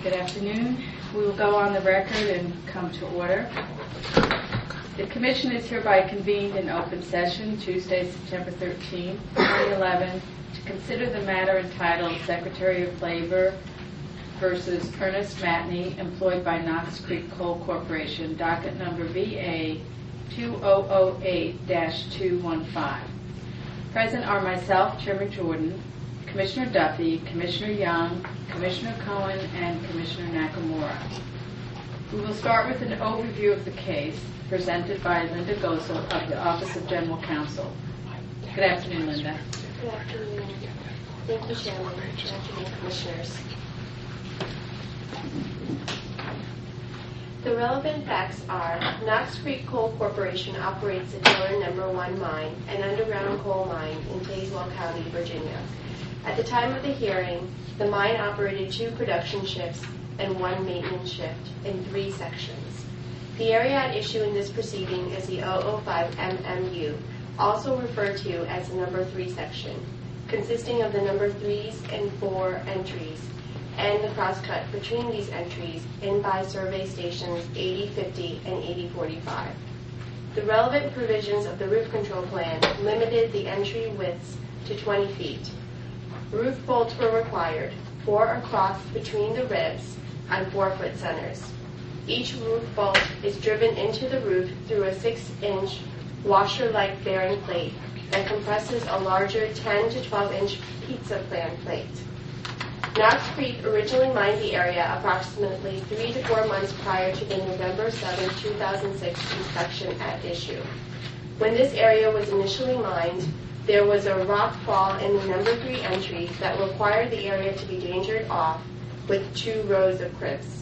Good afternoon. We will go on the record and come to order. The Commission is hereby convened in open session Tuesday, September 13, 2011, to consider the matter entitled Secretary of Labor versus Ernest Matney, employed by Knox Creek Coal Corporation, docket number VA 2008-215. Present are myself, Chairman Jordan, Commissioner Duffy, Commissioner Young, Commissioner Cohen, and Commissioner Nakamura. We will start with an overview of the case presented by Linda Gosel of the Office of General Counsel. Good afternoon, Linda. Good afternoon. Thank you, Chairman. Good afternoon, Commissioners. The relevant facts are Knox Creek Coal Corporation operates the Taylor No. 1 mine, an underground coal mine in Tazewell County, Virginia. At the time of the hearing, the mine operated 2 production shifts and 1 maintenance shift in 3 sections. The area at issue in this proceeding is the 005 MMU, also referred to as the number 3 section, consisting of the number 3s and 4 entries, and the crosscut between these entries in by survey stations 8050 and 8045. The relevant provisions of the roof control plan limited the entry widths to 20 feet. Roof bolts were required, 4 are crossed between the ribs on 4-foot centers. Each roof bolt is driven into the roof through a 6-inch washer-like bearing plate that compresses a larger 10 to 12-inch pizza plan plate. Knox Creek originally mined the area approximately 3 to 4 months prior to the November 7, 2006 inspection at issue. When this area was initially mined, there was a rock fall in the number 3 entry that required the area to be dangered off with 2 rows of cribs.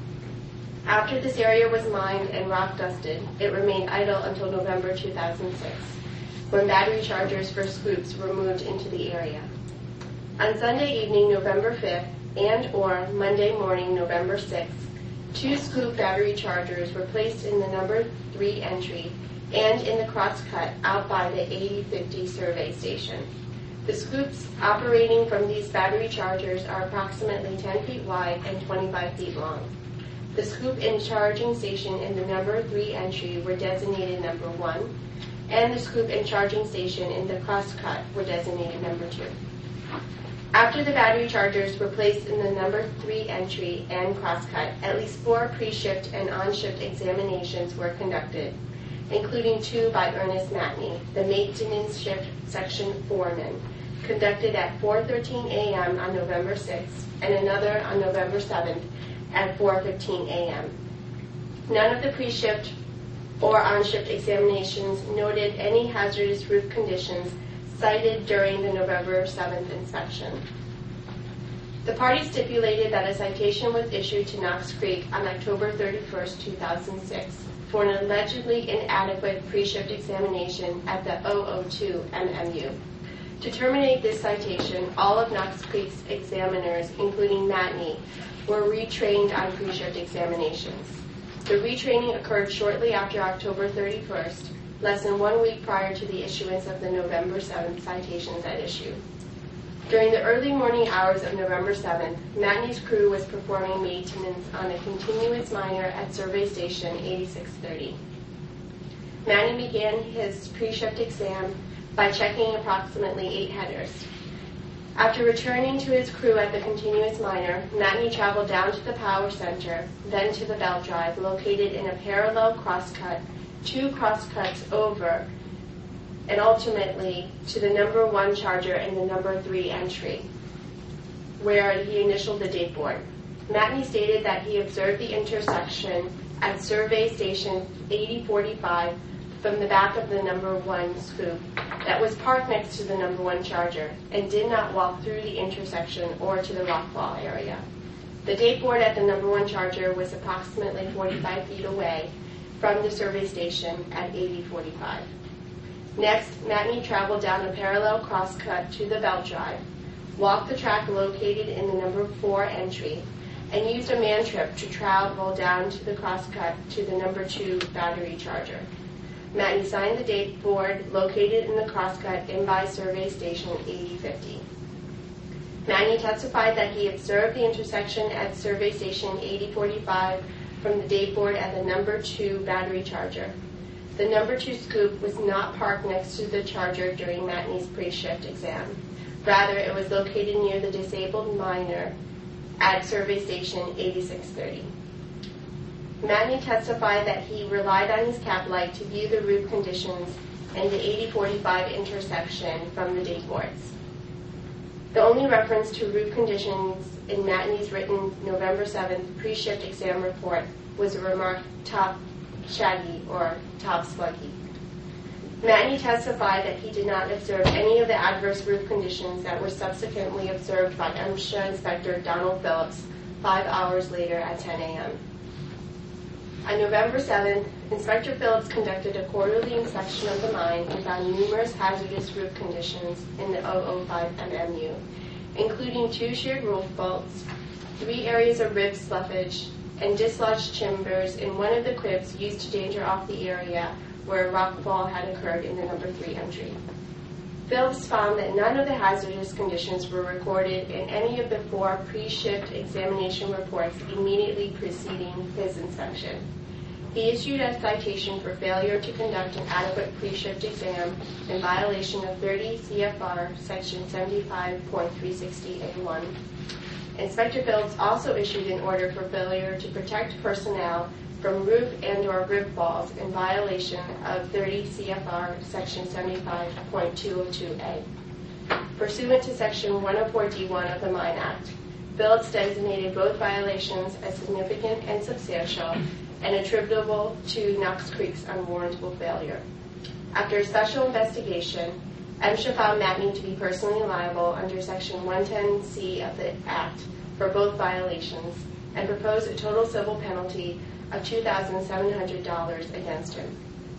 After this area was mined and rock dusted, it remained idle until November 2006, when battery chargers for scoops were moved into the area. On Sunday evening, November 5th, and or Monday morning, November 6th, 2 scoop battery chargers were placed in the number 3 entry and in the crosscut out by the 8050 survey station. The scoops operating from these battery chargers are approximately 10 feet wide and 25 feet long. The scoop and charging station in the number 3 entry were designated number 1, and the scoop and charging station in the crosscut were designated number 2. After the battery chargers were placed in the number 3 entry and crosscut, at least 4 pre-shift and on-shift examinations were conducted, including 2 by Ernest Matney, the maintenance shift section foreman, conducted at 4:13 a.m. on November 6th and another on November 7th at 4:15 a.m. None of the pre-shift or on-shift examinations noted any hazardous roof conditions cited during the November 7th inspection. The parties stipulated that a citation was issued to Knox Creek on October 31st, 2006 for an allegedly inadequate pre-shift examination at the 002 MMU. To terminate this citation, all of Knox Creek's examiners, including Matney, were retrained on pre-shift examinations. The retraining occurred shortly after October 31st, less than 1 week prior to the issuance of the November 7th citations at issue. During the early morning hours of November 7th, Matney's crew was performing maintenance on a continuous miner at Survey Station 8630. Matney began his pre-shift exam by checking approximately 8 headers. After returning to his crew at the continuous miner, Matney traveled down to the power center, then to the belt drive located in a parallel crosscut, 2 crosscuts over, and ultimately to the number 1 charger and the number 3 entry, where he initialed the date board. Matney stated that he observed the intersection at survey station 8045 from the back of the number 1 scoop that was parked next to the number 1 charger and did not walk through the intersection or to the rockfall area. The date board at the number 1 charger was approximately 45 feet away from the survey station at 8045. Next, Matney traveled down a parallel crosscut to the belt drive, walked the track located in the number 4 entry, and used a man trip to travel down to the crosscut to the number 2 battery charger. Matney signed the date board located in the crosscut in by survey station 8050. Matney testified that he observed the intersection at Survey Station 8045 from the dashboard at the number 2 battery charger. The number 2 scoop was not parked next to the charger during Matney's pre-shift exam. Rather, it was located near the disabled miner at Survey Station 8630. Matney testified that he relied on his cap light to view the route conditions in the 8045 intersection from the dashboards. The only reference to route conditions in Matney's written November 7th pre-shift exam report was a remark top shaggy or top sluggy. Matney testified that he did not observe any of the adverse route conditions that were subsequently observed by MSHA Inspector Donald Phillips 5 hours later at 10 a.m. On November 7th, Inspector Phillips conducted a quarterly inspection of the mine and found numerous hazardous route conditions in the 005 MMU, including 2 sheared roof bolts, 3 areas of rib sloughage, and dislodged timbers in one of the cribs used to danger off the area where a rock fall had occurred in the number 3 entry. Phillips found that none of the hazardous conditions were recorded in any of the 4 pre-shift examination reports immediately preceding his inspection. He issued a citation for failure to conduct an adequate pre-shift exam in violation of 30 CFR Section 75.360A1. Inspector Phillips also issued an order for failure to protect personnel from roof and/or rib falls in violation of 30 CFR Section 75.202A. Pursuant to Section 104D1 of the Mine Act, Phillips designated both violations as significant and substantial and attributable to Knox Creek's unwarrantable failure. After a special investigation, MSHA found Matney to be personally liable under Section 110C of the Act for both violations and proposed a total civil penalty of $2,700 against him.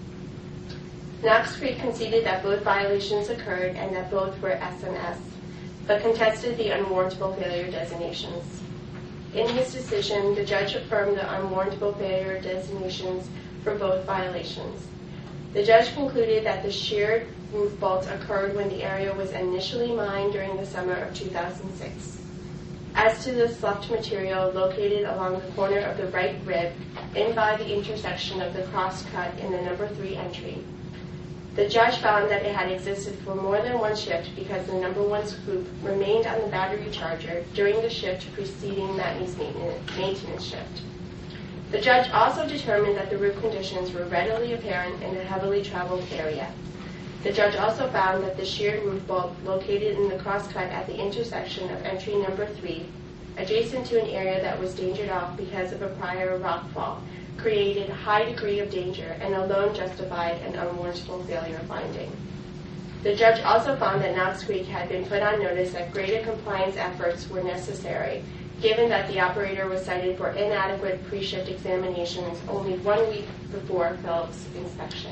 Knox Creek conceded that both violations occurred and that both were S&S, but contested the unwarrantable failure designations. In his decision, the judge affirmed the unwarrantable failure designations for both violations. The judge concluded that the sheared roof bolts occurred when the area was initially mined during the summer of 2006. As to the sloughed material located along the corner of the right rib in by the intersection of the crosscut in the number 3 entry, the judge found that it had existed for more than one shift because the number 1 scoop remained on the battery charger during the shift preceding Matney's maintenance shift. The judge also determined that the roof conditions were readily apparent in a heavily traveled area. The judge also found that the sheared roof bolt located in the crosscut at the intersection of entry number 3, adjacent to an area that was dangered off because of a prior rock fall, created a high degree of danger and alone justified an unwarrantable failure finding. The judge also found that Knox Creek had been put on notice that greater compliance efforts were necessary, given that the operator was cited for inadequate pre-shift examinations only 1 week before Phillips' inspection.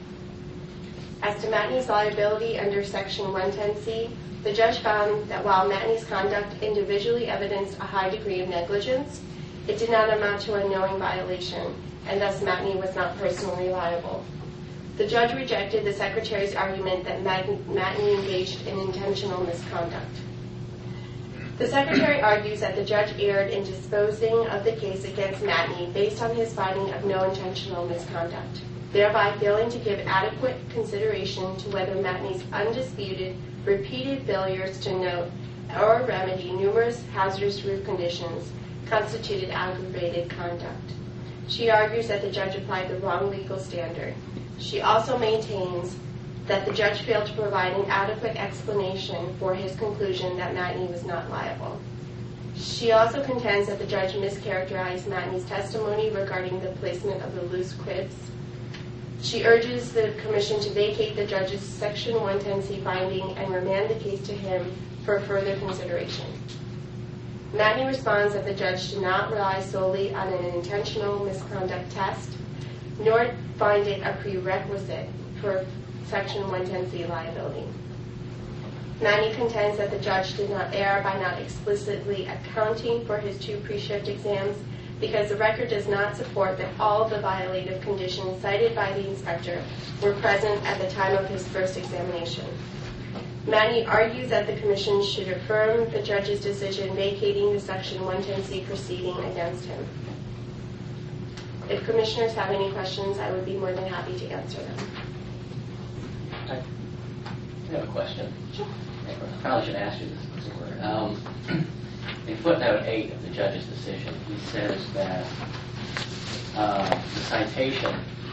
As to Matney's liability under Section 110C, the judge found that while Matney's conduct individually evidenced a high degree of negligence, it did not amount to a knowing violation, and thus Matney was not personally liable. The judge rejected the Secretary's argument that Matney engaged in intentional misconduct. The Secretary argues that the judge erred in disposing of the case against Matney based on his finding of no intentional misconduct, thereby failing to give adequate consideration to whether Matney's undisputed, repeated failures to note or remedy numerous hazardous roof conditions constituted aggravated conduct. She argues that the judge applied the wrong legal standard. She also maintains that the judge failed to provide an adequate explanation for his conclusion that Matney was not liable. She also contends that the judge mischaracterized Matney's testimony regarding the placement of the loose cribs. She urges the Commission to vacate the judge's Section 110C finding and remand the case to him for further consideration. Matney responds that the judge did not rely solely on an intentional misconduct test, nor find it a prerequisite for Section 110C liability. Matney contends that the judge did not err by not explicitly accounting for his 2 pre-shift exams because the record does not support that all of the violative conditions cited by the inspector were present at the time of his first examination. Manny argues that the Commission should affirm the judge's decision vacating the Section 110C proceeding against him. If Commissioners have any questions, I would be more than happy to answer them. I have a question. Sure. I probably should ask you this before. In footnote 8 of the judge's decision, he says that the citation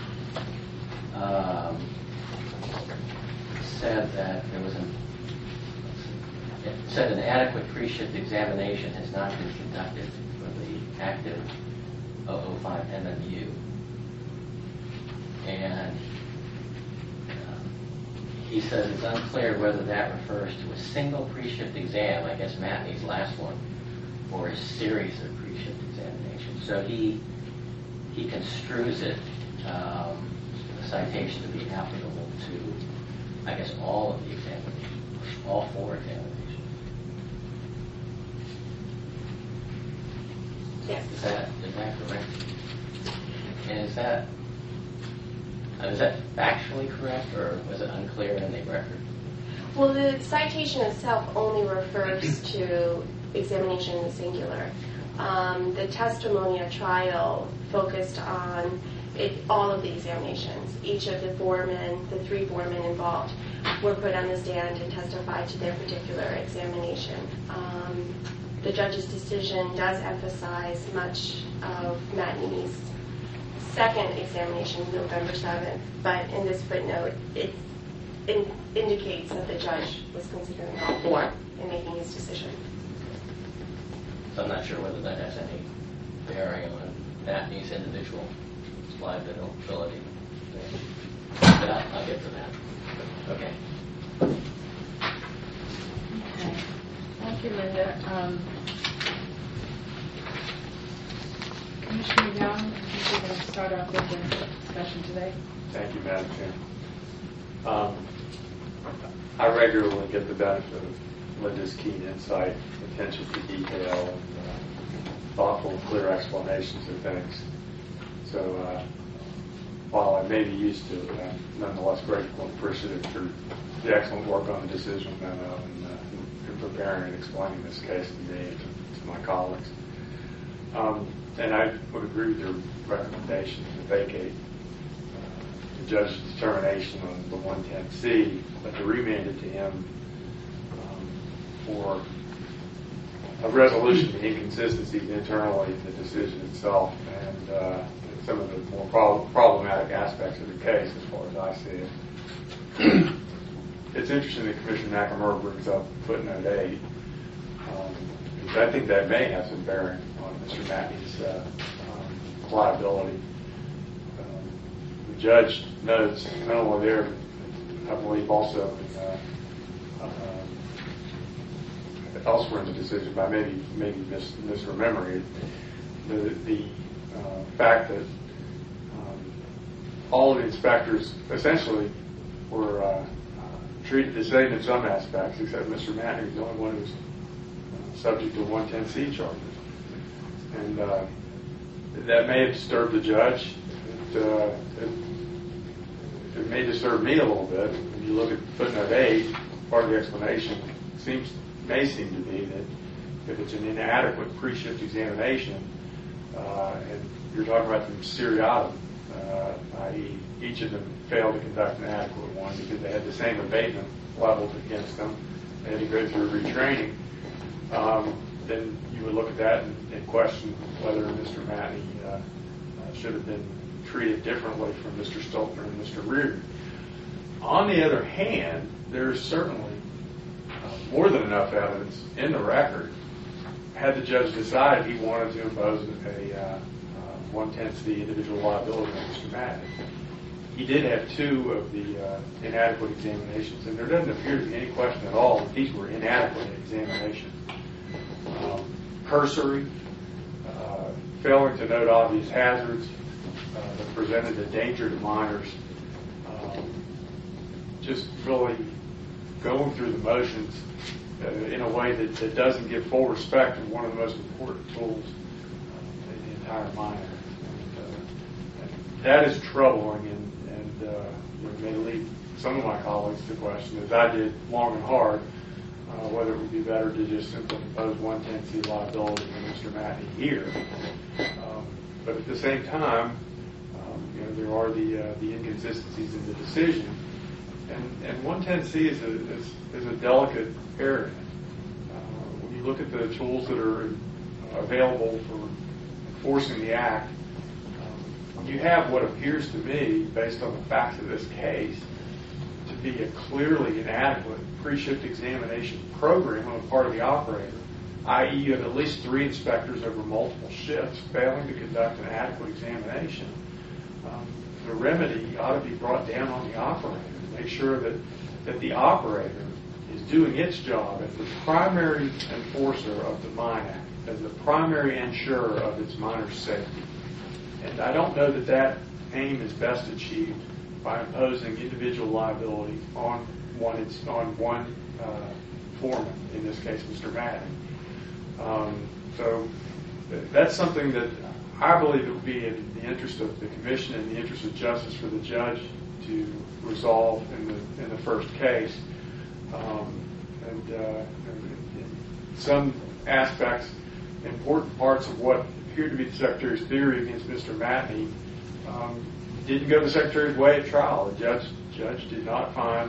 said that there was it said an adequate pre-shift examination has not been conducted for the active 005 MMU. And he says it's unclear whether that refers to a single pre-shift exam, I guess Matney's last one, or a series of pre-shift examinations. So he construes it, the citation, to be applicable to, I guess, all of the examinations, all 4 examinations. Yes. Is that correct? And is that factually correct, or was it unclear in the record? Well, the citation itself only refers to examination in the singular. The testimony at trial focused on all of the examinations. Each of the 3 foremen involved, were put on the stand and testified to their particular examination. The judge's decision does emphasize much of Matney's second examination, November 7th, but in this footnote, it indicates that the judge was considering all 4 in making his decision. So I'm not sure whether that has any bearing on Matney's individual liability. But I'll get to that. Okay. Okay. Thank you, Linda. Commissioner Young, I think we're going to start off with the discussion today. Thank you, Madam Chair. I regularly get the benefit of Linda's keen insight, attention to detail, and thoughtful, clear explanations of things. So while I may be used to it, I'm nonetheless grateful and appreciative for the excellent work on the decision memo and preparing and explaining this case to me and to my colleagues. And I would agree with your recommendation to vacate the judge's determination on the 110C, but to remand it to him for a resolution of the inconsistencies internally in the decision itself and some of the more problematic aspects of the case as far as I see it. It's interesting that Commissioner McNamara brings up footnote 8, because I think that may have some bearing on Mr. Matney's liability. The judge notes, not only there, I believe also elsewhere in the decision, but maybe misremembering it, the fact that all of the inspectors essentially were treated the same in some aspects, except Mr. Matney was the only one who was subject to 110C charges. And that may have disturbed the judge. It may disturb me a little bit. When you look at footnote 8, part of the explanation may seem to be that if it's an inadequate pre-shift examination, and you're talking about the seriatim, i.e. each of them failed to conduct an adequate one because they had the same abatement leveled against them, they had to go through retraining, then you would look at that and question whether Mr. Matney should have been treated differently from Mr. Stoltner and Mr. Reardon. On the other hand, there is certainly more than enough evidence in the record, had the judge decided he wanted to impose a 110C individual liability on Mr. Matney. He did have 2 of the inadequate examinations, and there doesn't appear to be any question at all that these were inadequate examinations. Cursory, failing to note obvious hazards that presented a danger to minors, just really going through the motions in a way that doesn't give full respect to one of the most important tools in the entire minor. And that is troubling and may lead some of my colleagues to question, as I did long and hard, whether it would be better to just simply impose 110C liability on Mr. Matney here. But at the same time, there are the inconsistencies in the decision, and 110C is a delicate area. When you look at the tools that are available for enforcing the act, you have what appears to me, based on the facts of this case, to be a clearly inadequate pre-shift examination program on the part of the operator, i.e. you have at least 3 inspectors over multiple shifts failing to conduct an adequate examination. The remedy ought to be brought down on the operator to make sure that the operator is doing its job as the primary enforcer of the Mine Act, as the primary insurer of its miners' safety. And I don't know that aim is best achieved by imposing individual liability on one foreman, in this case, Mr. Matney. So that's something that I believe it would be in the interest of the commission and the interest of justice for the judge to resolve in the first case. In some aspects, important parts of what appeared to be the Secretary's theory against Mr. Matney didn't go the Secretary's way at trial. The judge did not find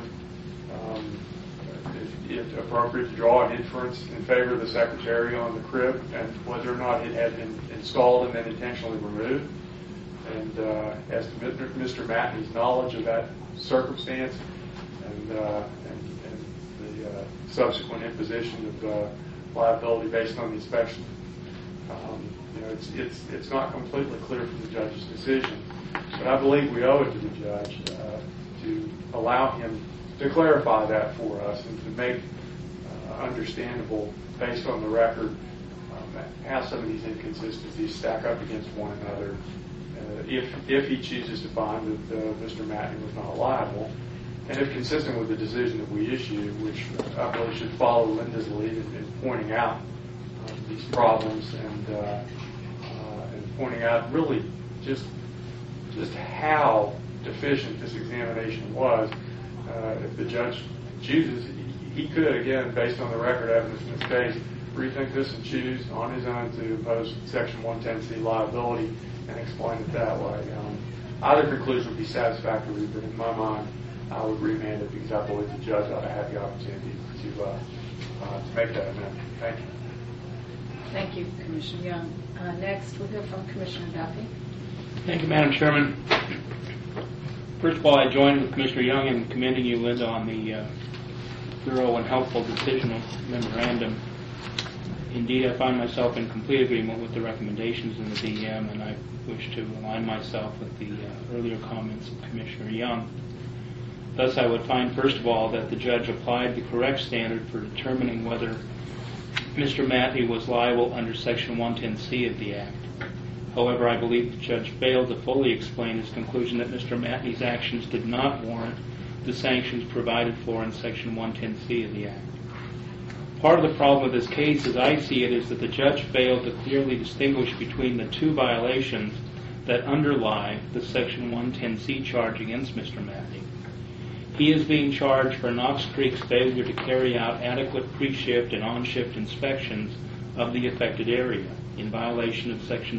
it appropriate to draw an inference in favor of the Secretary on the crib and whether or not it had been installed and then intentionally removed. And as to Mr. Matney's knowledge of that circumstance and the subsequent imposition of liability based on the inspection, it's not completely clear from the judge's decision. But I believe we owe it to the judge to allow him to clarify that for us and to make understandable, based on the record, how some of these inconsistencies stack up against one another. If he chooses to find that Mr. Matney was not liable, and if consistent with the decision that we issue, which I believe should follow Linda's lead in pointing out these problems and pointing out really just how deficient this examination was. If the judge chooses, he could, again, based on the record evidence in this case, rethink this and choose on his own to impose Section 110C liability and explain it that way. Either conclusion would be satisfactory, but in my mind, I would remand it because I believe the judge ought to have the opportunity to make that amendment. Thank you. Thank you, Commissioner Young. Next, we'll hear from Commissioner Duffy. Thank you, Madam Chairman. First of all, I join with Commissioner Young in commending you, Linda, on the thorough and helpful decisional memorandum. Indeed, I find myself in complete agreement with the recommendations in the DM, and I wish to align myself with the earlier comments of Commissioner Young. Thus, I would find, first of all, that the judge applied the correct standard for determining whether Mr. Matney was liable under Section 110C of the Act. However, I believe the judge failed to fully explain his conclusion that Mr. Matney's actions did not warrant the sanctions provided for in Section 110C of the Act. Part of the problem with this case, as I see it, is that the judge failed to clearly distinguish between the 2 violations that underlie the Section 110C charge against Mr. Matney. He is being charged for Knox Creek's failure to carry out adequate pre-shift and on-shift inspections of the affected area in violation of Section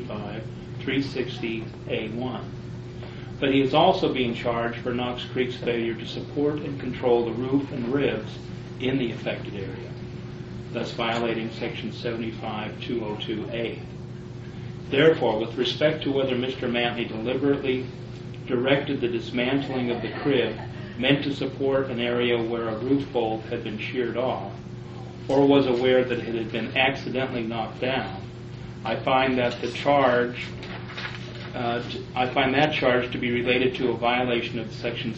75-360A1. But he is also being charged for Knox Creek's failure to support and control the roof and ribs in the affected area, thus violating Section 75-202A. Therefore, with respect to whether Mr. Matney deliberately directed the dismantling of the crib meant to support an area where a roof bolt had been sheared off, or was aware that it had been accidentally knocked down, I find that charge to be related to a violation of Section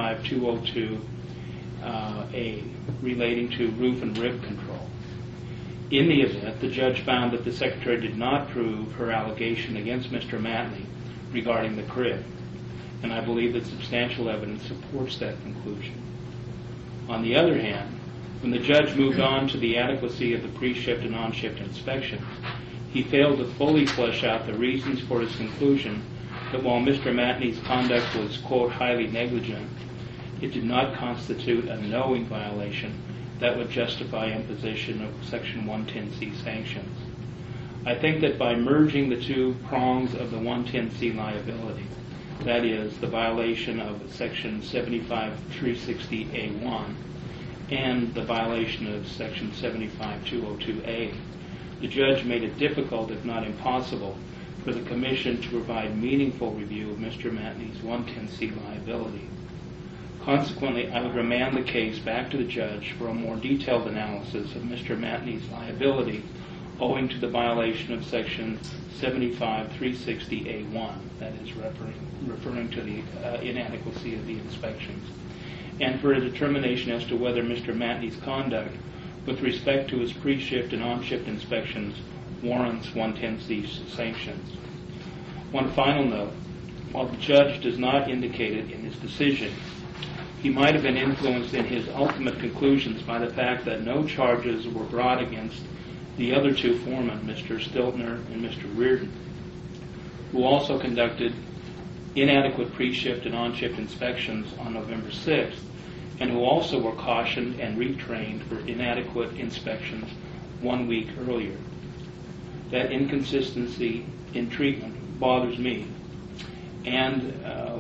75-202A, relating to roof and rib control. In the event, the judge found that the Secretary did not prove her allegation against Mr. Matney regarding the crib, and I believe that substantial evidence supports that conclusion. On the other hand, when the judge moved on to the adequacy of the pre-shift and on-shift inspections, he failed to fully flesh out the reasons for his conclusion that while Mr. Matney's conduct was, quote, highly negligent, it did not constitute a knowing violation that would justify imposition of Section 110C sanctions. I think that by merging the two prongs of the 110C liability, that is, the violation of Section 75-360A1 and the violation of Section 75-202A, the judge made it difficult, if not impossible, for the Commission to provide meaningful review of Mr. Matney's 110C liability. Consequently, I would remand the case back to the judge for a more detailed analysis of Mr. Matney's liability owing to the violation of Section 75-360A1, that is, referring to the inadequacy of the inspections, and for a determination as to whether Mr. Matney's conduct with respect to his pre-shift and on-shift inspections warrants 110C sanctions. One final note, while the judge does not indicate it in his decision, he might have been influenced in his ultimate conclusions by the fact that no charges were brought against the other two foremen, Mr. Stiltner and Mr. Reardon, who also conducted inadequate pre-shift and on-shift inspections on November 6th, and who also were cautioned and retrained for inadequate inspections 1 week earlier. That inconsistency in treatment bothers me, and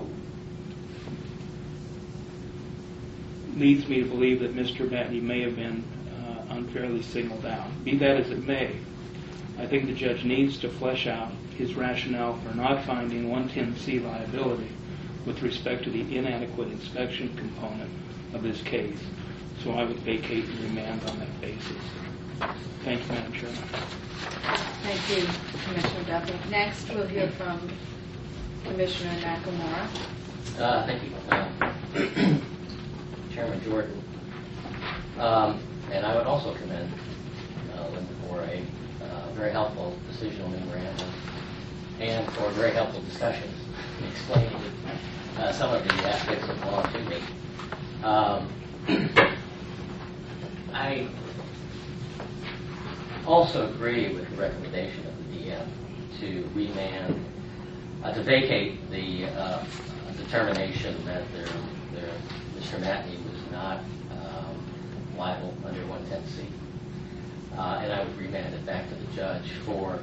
leads me to believe that Mr. Matney may have been unfairly singled out. Be that as it may, I think the judge needs to flesh out his rationale for not finding 110C liability with respect to the inadequate inspection component of this case. So I would vacate and remand on that basis. Thank you, Madam Chairman. Thank you, Commissioner Duffy. Next, we'll hear from Commissioner Nakamura. Thank you, Chairman Jordan. And I would also commend Linda for a very helpful decisional memorandum and for very helpful discussions in explaining some of the aspects of law to me. I also agree with the recommendation of the DM to remand, to vacate the determination that Mr. Matney was not liable under 110C. And I would remand it back to the judge for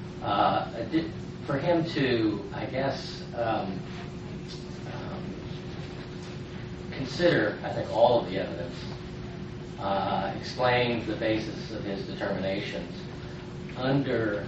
him to, I guess, consider, I think, all of the evidence, explain the basis of his determinations under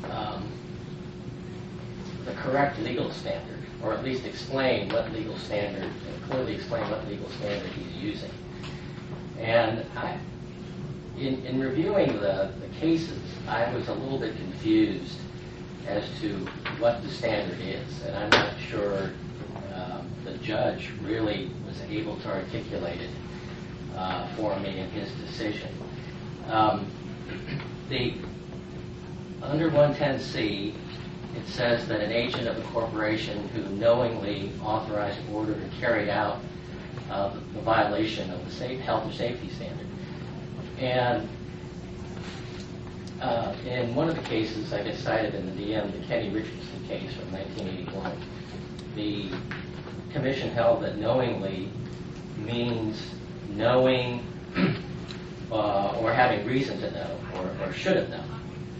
the correct legal standard, or at least explain what legal standard, clearly explain what legal standard he's using. And in reviewing the cases, I was a little bit confused as to what the standard is, and I'm not sure the judge really was able to articulate it for me in his decision. Under 110C, it says that an agent of a corporation who knowingly authorized, ordered, or carried out the violation of the health or safety standard. And in one of the cases I just cited in the DM, the Kenny Richardson case from 1981, the commission held that knowingly means knowing or having reason to know or should have known,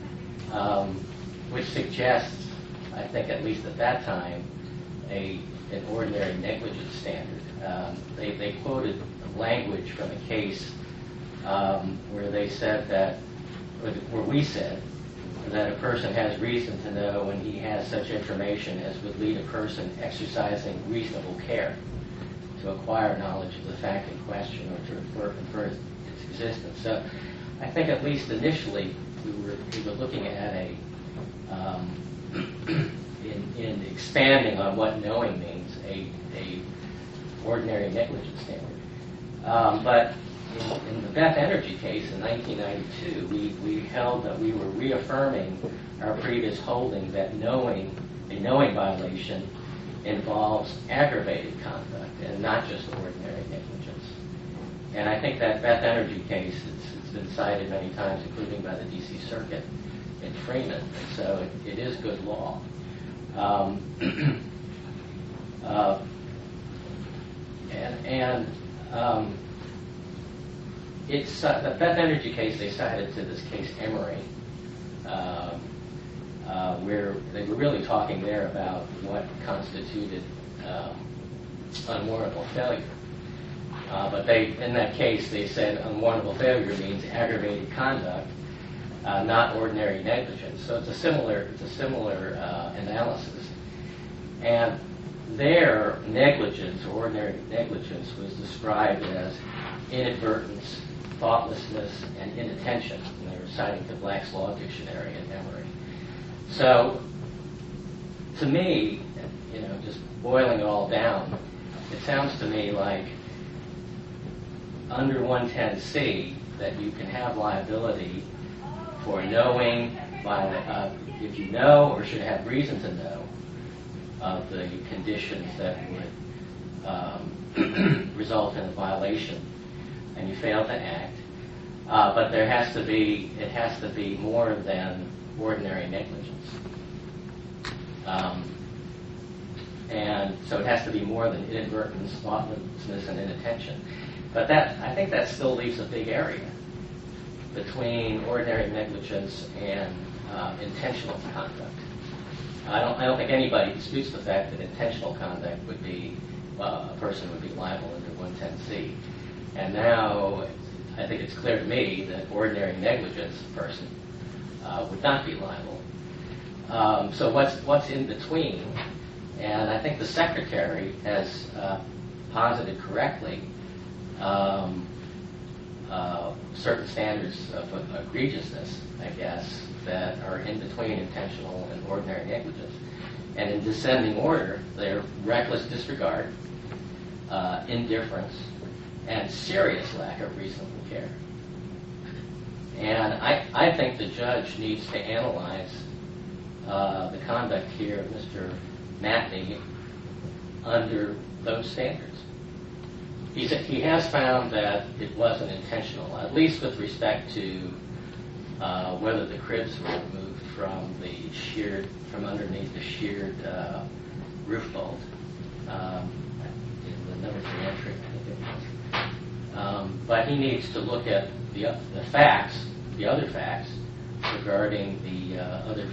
which suggests, I think at least at that time, an ordinary negligence standard. They quoted language from a case where they said that, where we said that a person has reason to know when he has such information as would lead a person exercising reasonable care to acquire knowledge of the fact in question or to infer its existence. So I think at least initially we were looking at in expanding on what knowing means, a ordinary negligence standard. But in the Beth Energy case in 1992, we held that we were reaffirming our previous holding that a knowing violation involves aggravated conduct and not just ordinary negligence. And I think that Beth Energy case, it's been cited many times, including by the D.C. Circuit in Freeman, and so it is good law. And And it's the Beth Energy case, they cited to this case Emory, where they were really talking there about what constituted unwarrantable failure. But in that case, they said unwarrantable failure means aggravated conduct, not ordinary negligence. So it's a similar analysis. And their negligence, or ordinary negligence, was described as inadvertence, thoughtlessness, and inattention. And they were citing the Black's Law Dictionary at Emory. So, to me, just boiling it all down, it sounds to me like under 110C that you can have liability for knowing, if you know or should have reason to know of the conditions that would result in a violation, and you fail to act. But it has to be more than ordinary negligence. And so it has to be more than inadvertence, thoughtlessness, and inattention. But I think that still leaves a big area between ordinary negligence and intentional conduct. I don't think anybody disputes the fact that intentional conduct would be a person would be liable under 110C. And now I think it's clear to me that ordinary negligence person would not be liable. So what's in between? And I think the Secretary has posited correctly certain standards of egregiousness, I guess, that are in between intentional and ordinary negligence. And in descending order, they're reckless disregard, indifference, and serious lack of reasonable care. And I think the judge needs to analyze the conduct here of Mr. Matney under those standards. He has found that it wasn't intentional, at least with respect to whether the cribs were removed from underneath the sheared roof bolt in the number 3 entry, I think it was. But he needs to look at the other facts regarding the other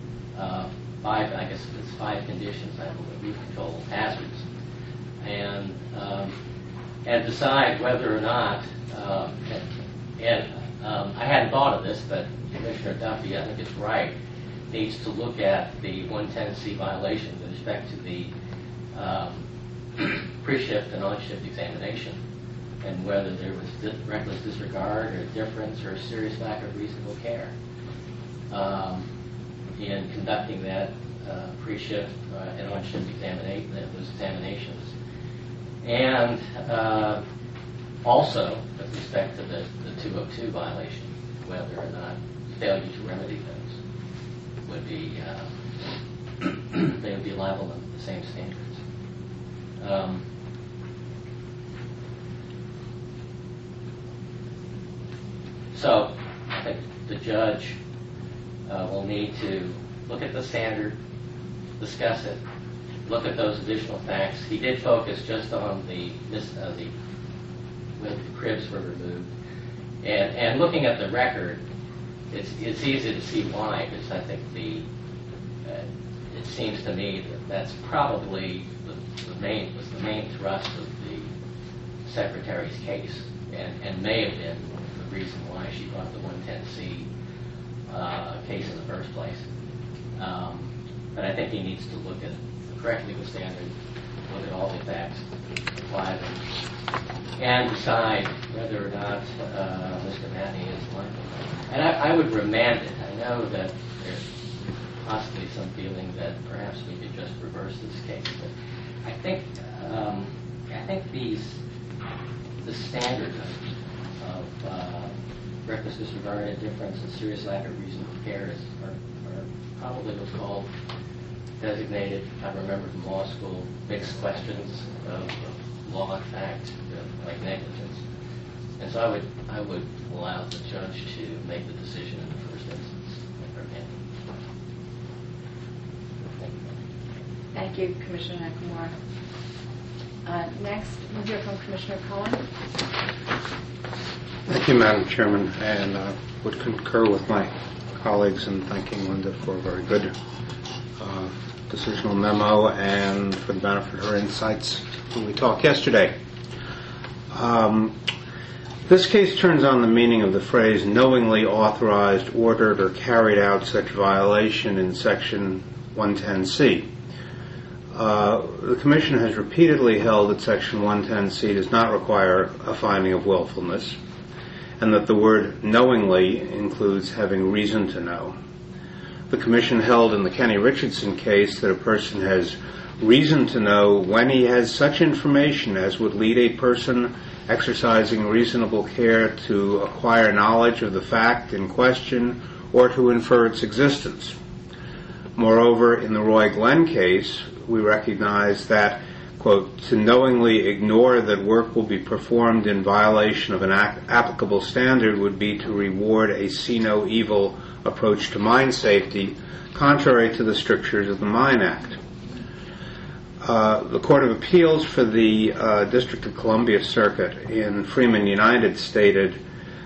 5 conditions, I believe, roof control hazards, and decide whether or not, I hadn't thought of this, but Commissioner Duffy, I think it's right, needs to look at the 110C violation with respect to the pre-shift and on-shift examination, and whether there was reckless disregard or indifference or a serious lack of reasonable care in conducting that pre-shift and on-shift those examinations. And also, with respect to the 202 violation, whether or not failure to remedy those would be, they would be liable under the same standards. So, I think the judge will need to look at the standard, discuss it, look at those additional facts. He did focus just on when the cribs were removed. And looking at the record, it's easy to see why, because I think it seems to me that that's probably the main thrust of the Secretary's case, and may have been the reason why she brought the 110C case in the first place. But I think he needs to look at the correct legal standard, look at all the facts, apply them, and decide whether or not Mr. Matney is liable. And I would remand it. I know that there's possibly some feeling that perhaps we could just reverse this case, but I think the standard of reckless disregard, indifference, and serious lack of reasonable care are probably what's called designated, I remember from law school, mixed questions of law and fact, like negligence. And so I would allow the judge to make the decision in the first instance. Thank you, Commissioner Nakamura. Next, we'll hear from Commissioner Cohen. Thank you, Madam Chairman, and would concur with my colleagues in thanking Linda for a very good decisional memo and for the benefit of her insights when we talked yesterday. This case turns on the meaning of the phrase knowingly authorized, ordered, or carried out such violation in Section 110C. The Commission has repeatedly held that Section 110C does not require a finding of willfulness, and that the word knowingly includes having reason to know. The Commission held in the Kenny Richardson case that a person has reason to know when he has such information as would lead a person exercising reasonable care to acquire knowledge of the fact in question or to infer its existence. Moreover, in the Roy Glenn case, we recognize that, quote, to knowingly ignore that work will be performed in violation of an applicable standard would be to reward a see no evil approach to mine safety, contrary to the strictures of the Mine Act. The Court of Appeals for the District of Columbia Circuit in Freeman United stated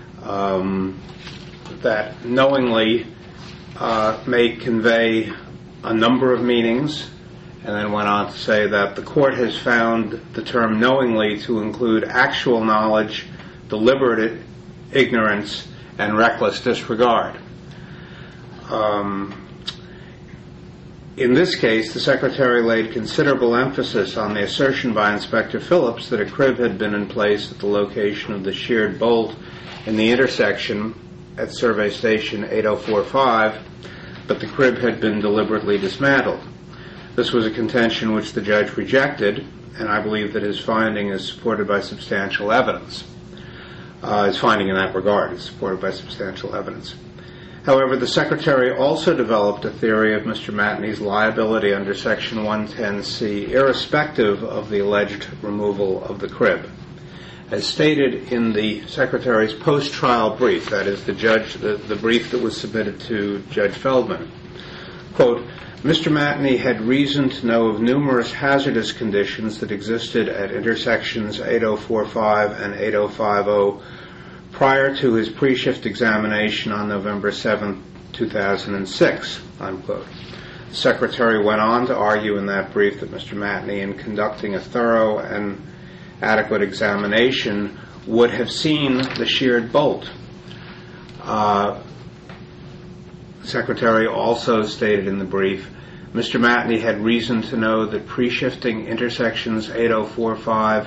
that knowingly may convey a number of meanings, and then went on to say that the court has found the term knowingly to include actual knowledge, deliberate ignorance, and reckless disregard. In this case, the Secretary laid considerable emphasis on the assertion by Inspector Phillips that a crib had been in place at the location of the sheared bolt in the intersection at Survey Station 8045, but the crib had been deliberately dismantled. This was a contention which the judge rejected, and I believe that his finding is supported by substantial evidence. His finding in that regard is supported by substantial evidence. However, the Secretary also developed a theory of Mr. Matney's liability under Section 110C, irrespective of the alleged removal of the crib. As stated in the Secretary's post-trial brief, that is the brief that was submitted to Judge Feldman, quote, Mr. Matney had reason to know of numerous hazardous conditions that existed at intersections 8045 and 8050 prior to his pre-shift examination on November 7, 2006, unquote. The Secretary went on to argue in that brief that Mr. Matney, in conducting a thorough and adequate examination, would have seen the sheared bolt. The Secretary also stated in the brief, Mr. Matney had reason to know that pre-shifting intersection 8045,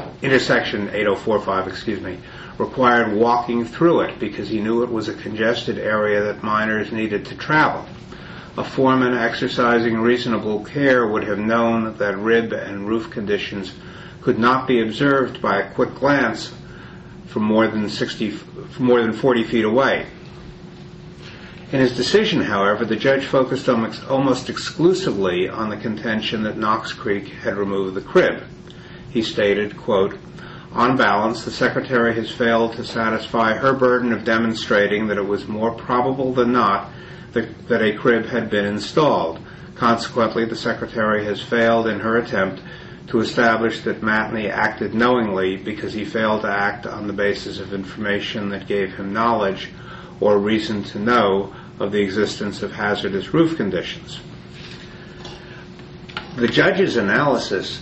required walking through it because he knew it was a congested area that miners needed to travel. A foreman exercising reasonable care would have known that rib and roof conditions could not be observed by a quick glance from more than 40 feet away. In his decision, however, the judge focused almost exclusively on the contention that Knox Creek had removed the crib. He stated, quote, on balance, the Secretary has failed to satisfy her burden of demonstrating that it was more probable than not that a crib had been installed. Consequently, the Secretary has failed in her attempt to establish that Matney acted knowingly because he failed to act on the basis of information that gave him knowledge or reason to know of the existence of hazardous roof conditions. The judge's analysis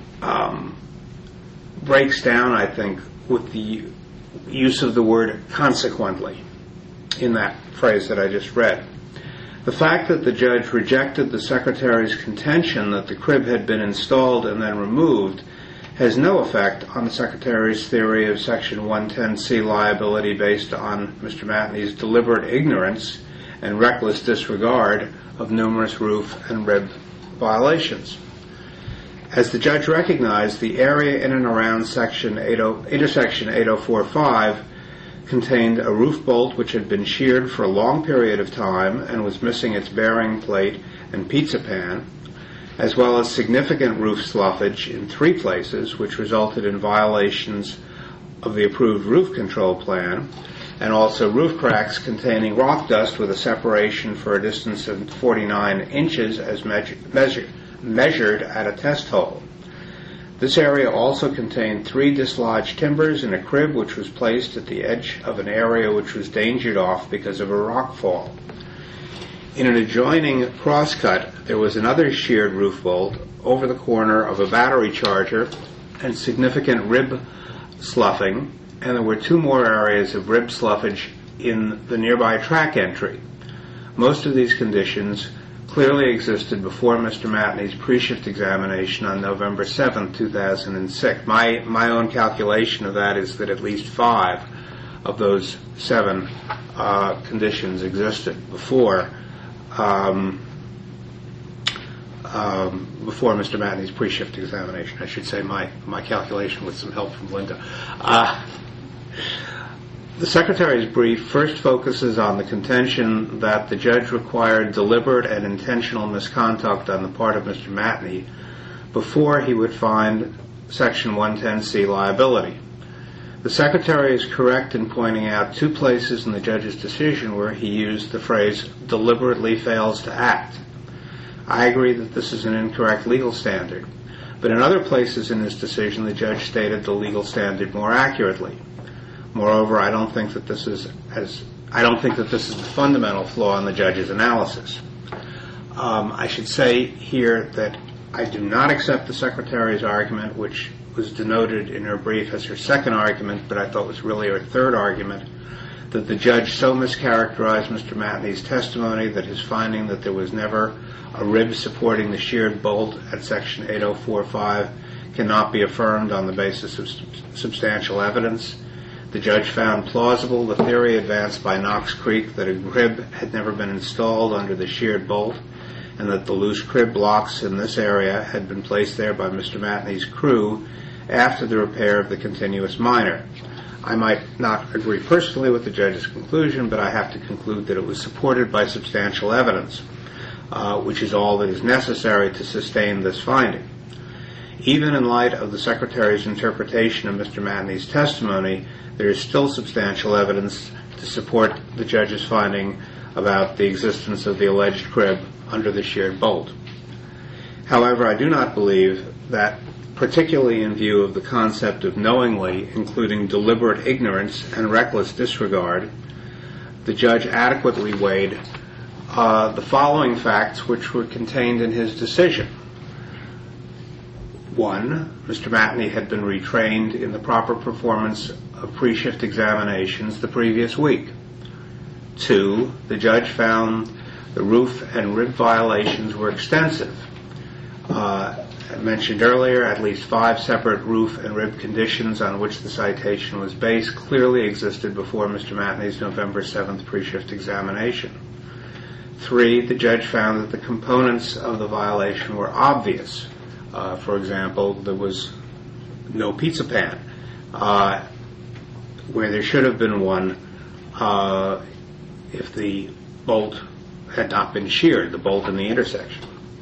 breaks down, I think, with the use of the word consequently in that phrase that I just read. The fact that the judge rejected the Secretary's contention that the crib had been installed and then removed has no effect on the Secretary's theory of Section 110C liability based on Mr. Matney's deliberate ignorance and reckless disregard of numerous roof and rib violations. As the judge recognized, the area in and around intersection 8045 contained a roof bolt which had been sheared for a long period of time and was missing its bearing plate and pizza pan, as well as significant roof sloughage in 3 places, which resulted in violations of the approved roof control plan, and also roof cracks containing rock dust with a separation for a distance of 49 inches as measured at a test hole. This area also contained 3 dislodged timbers and a crib which was placed at the edge of an area which was dangered off because of a rock fall. In an adjoining crosscut, there was another sheared roof bolt over the corner of a battery charger and significant rib sloughing, and there were 2 more areas of rib sloughage in the nearby track entry. Most of these conditions clearly existed before Mr. Matney's pre-shift examination on November 7, 2006. My own calculation of that is that at least 5 of those 7 conditions existed before Mr. Matney's pre-shift examination. I should say my calculation with some help from Linda. The Secretary's brief first focuses on the contention that the judge required deliberate and intentional misconduct on the part of Mr. Matney before he would find Section 110C liability. The Secretary is correct in pointing out 2 places in the judge's decision where he used the phrase deliberately fails to act. I agree that this is an incorrect legal standard, but in other places in his decision the judge stated the legal standard more accurately. Moreover, I don't think that this is the fundamental flaw in the judge's analysis. I should say here that I do not accept the Secretary's argument, which was denoted in her brief as her second argument, but I thought was really her third argument, that the judge so mischaracterized Mr. Matney's testimony that his finding that there was never a rib supporting the sheared bolt at Section 8045 cannot be affirmed on the basis of substantial evidence. The judge found plausible the theory advanced by Knox Creek that a rib had never been installed under the sheared bolt and that the loose crib blocks in this area had been placed there by Mr. Matney's crew after the repair of the continuous miner. I might not agree personally with the judge's conclusion, but I have to conclude that it was supported by substantial evidence, which is all that is necessary to sustain this finding. Even in light of the Secretary's interpretation of Mr. Matney's testimony, there is still substantial evidence to support the judge's finding about the existence of the alleged crib under the sheared bolt. However, I do not believe that, particularly in view of the concept of knowingly, including deliberate ignorance and reckless disregard, the judge adequately weighed the following facts which were contained in his decision. 1. Mr. Matney had been retrained in the proper performance of pre-shift examinations the previous week. 2. The judge found the roof and rib violations were extensive. I mentioned earlier, at least 5 separate roof and rib conditions on which the citation was based clearly existed before Mr. Matney's November 7th pre-shift examination. 3. The judge found that the components of the violation were obvious. For example, there was no pizza pan, where there should have been one if the bolt had not been sheared, the bolt in the intersection.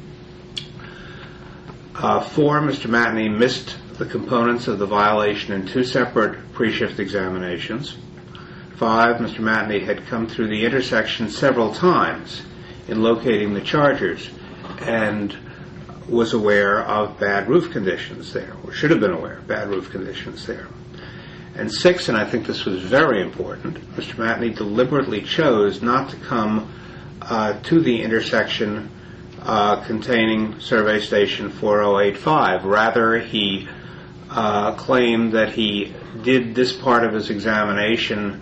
4. Mr. Matney missed the components of the violation in 2 separate pre-shift examinations. 5. Mr. Matney had come through the intersection several times in locating the chargers and was aware of bad roof conditions there, or should have been aware of bad roof conditions there. And 6, and I think this was very important, Mr. Matney deliberately chose not to come to the intersection containing Survey Station 4085. Rather, he claimed that he did this part of his examination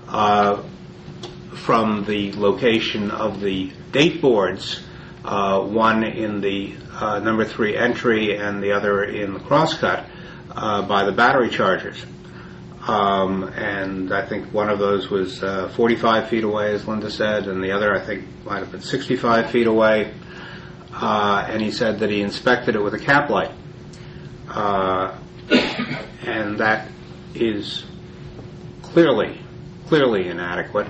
from the location of the date boards, one in the number 3 entry and the other in the crosscut by the battery chargers. And I think one of those was 45 feet away, as Linda said, and the other I think might have been 65 feet away. And he said that he inspected it with a cap light. And that is clearly inadequate.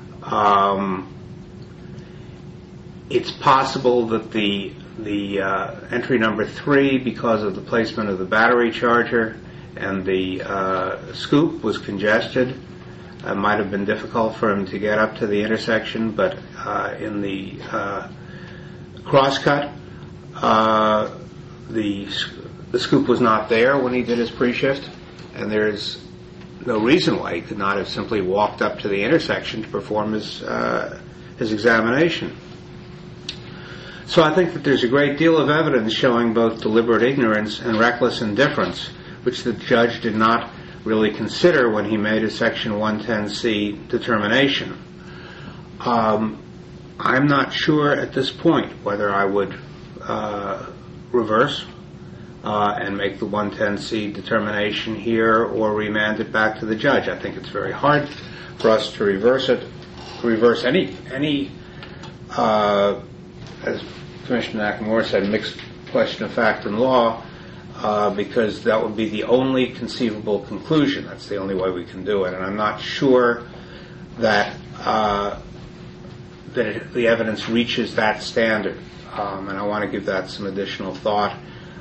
It's possible that the entry number 3, because of the placement of the battery charger and the scoop, was congested. It might have been difficult for him to get up to the intersection, but in the crosscut, the the scoop was not there when he did his pre-shift, and there's no reason why he could not have simply walked up to the intersection to perform his examination. So I think that there's a great deal of evidence showing both deliberate ignorance and reckless indifference, which the judge did not really consider when he made his Section 110C determination. I'm not sure at this point whether I would reverse and make the 110C determination here or remand it back to the judge. I think it's very hard for us to reverse any as Commissioner Nakamura said, mixed question of fact and law, because that would be the only conceivable conclusion. That's the only way we can do it. And I'm not sure that the evidence reaches that standard. And I want to give that some additional thought.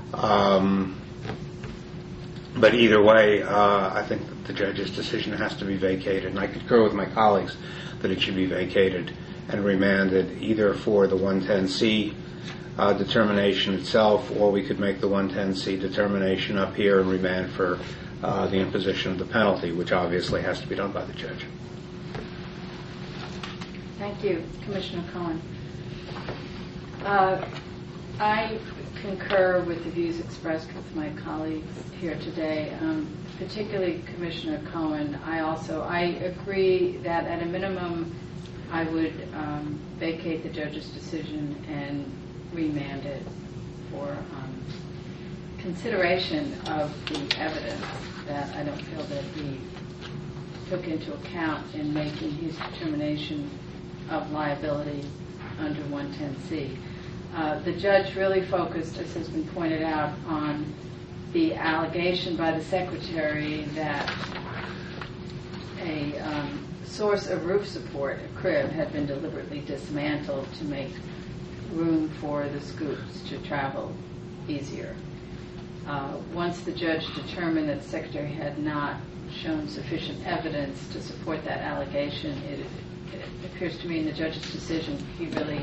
But either way, I think that the judge's decision has to be vacated. And I concur with my colleagues that it should be vacated and remanded either for the 110C determination itself, or we could make the 110C determination up here and remand for the imposition of the penalty, which obviously has to be done by the judge. Thank you, Commissioner Cohen. I concur with the views expressed with my colleagues here today, particularly Commissioner Cohen. I agree that at a minimum I would vacate the judge's decision and remand it for consideration of the evidence that I don't feel that he took into account in making his determination of liability under 110C. The judge really focused, as has been pointed out, on the allegation by the Secretary that a source of roof support, a crib, had been deliberately dismantled to make room for the scoops to travel easier. Once the judge determined that the Secretary had not shown sufficient evidence to support that allegation, it appears to me in the judge's decision he really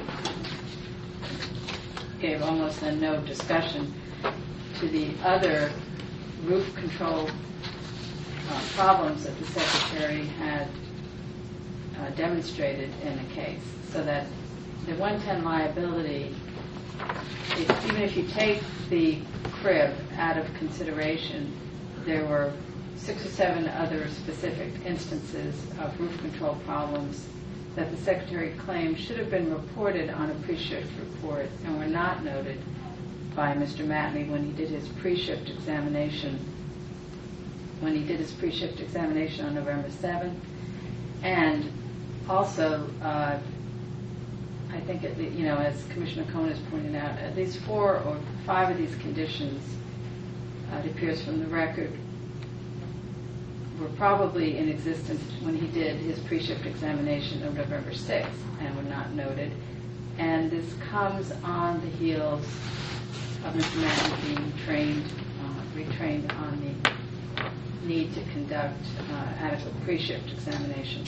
gave almost no discussion to the other roof control problems that the Secretary had demonstrated in the case, so that the 110 liability, even if you take the crib out of consideration, there were 6 or 7 other specific instances of roof control problems that the Secretary claimed should have been reported on a pre-shift report and were not noted by Mr. Matney when he did his pre-shift examination. On November 7th, and also, I think, as Commissioner Cohen has pointed out, at least 4 or 5 of these conditions, it appears from the record, were probably in existence when he did his pre-shift examination of November 6th and were not noted. And this comes on the heels of Mr. Matney being retrained on the need to conduct adequate pre-shift examinations.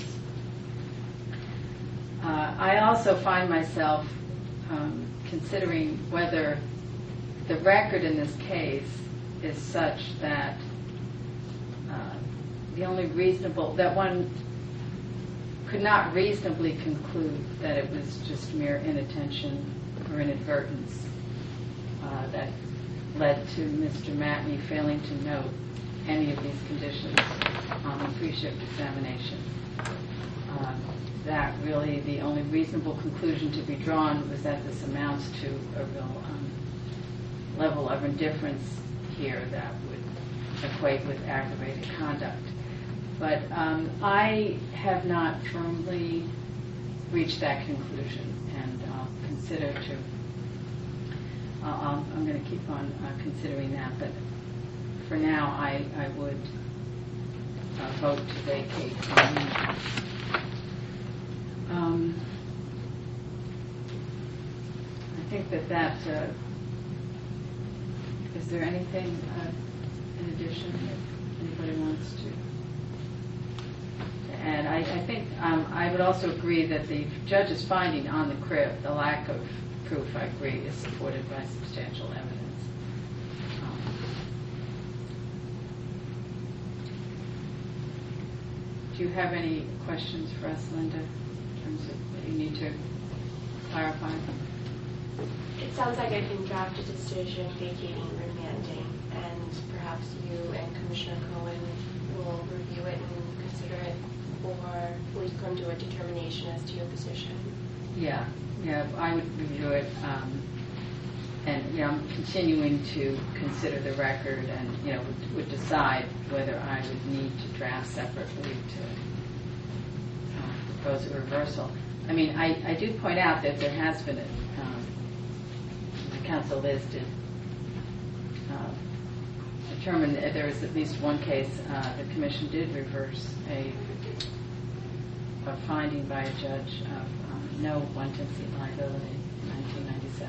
I also find myself considering whether the record in this case is such that that one could not reasonably conclude that it was just mere inattention or inadvertence that led to Mr. Matney failing to note any of these conditions on the pre-shift examination. That really the only reasonable conclusion to be drawn was that this amounts to a real level of indifference here that would equate with aggravated conduct. But I have not firmly reached that conclusion, and I'll consider to. I'm going to keep on considering that, but for now, I would vote to vacate. I think that is there anything in addition that anybody wants to add? I think I would also agree that the judge's finding on the crib, the lack of proof, I agree, is supported by substantial evidence. Do you have any questions for us, Linda, in terms of what you need to clarify? It sounds like I can draft a decision vacating and remanding, and perhaps you and Commissioner Cohen will review it and consider it, or will you come to a determination as to your position? Yeah, I would review it, and I'm continuing to consider the record, and would decide whether I would need to draft separately to propose a reversal. I mean, I do point out that there has been the council list did determine that there was at least one case the commission did reverse a finding by a judge of no one-tenth seat liability in 1997.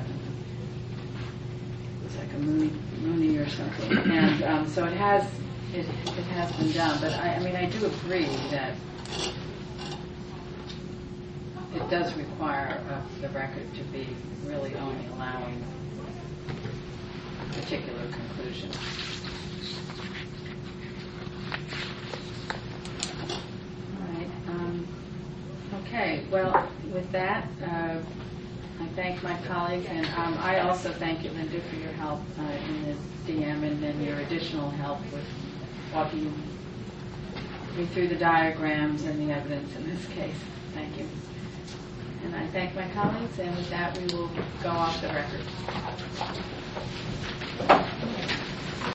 It was like a Mooney or something, and so it has been done. But I do agree that it does require the record to be really only allowing particular conclusions. All right. Okay. Well, with that, I thank my colleagues, and I also thank you, Linda, for your help in this DM, and then your additional help with walking me through the diagrams and the evidence in this case. Thank you. And I thank my colleagues, and with that, we will go off the record.